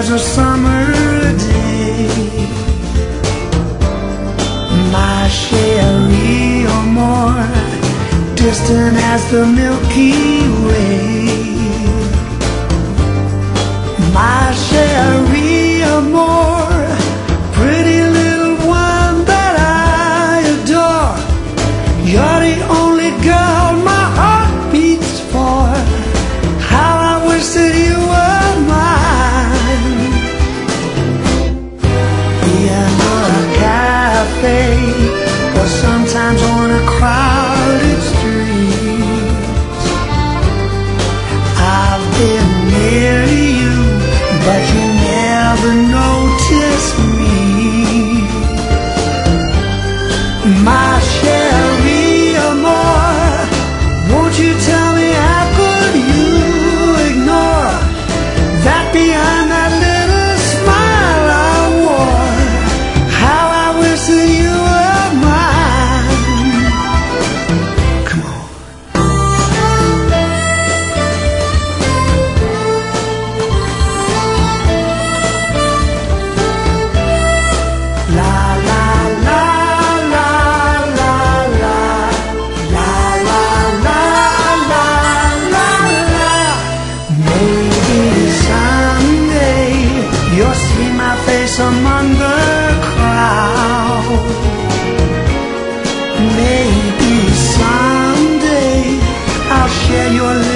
as a summer day. My Cherie Amour, distant as the Milky Way. My Cherie Amour, pretty little one that I adore. You're the only girl my heart beats for. How I wish that you were mine. In a cafe, or sometimes on a crowded street, I've been near you, but you never noticed me. My Cherie Amour, won't you tell me how could you ignore that behind that little smile I wore? How I wish that you were mine. Come on. La la la la la la la la la la la la. Maybe someday you'll see my face among the crowd. Maybe someday I'll share your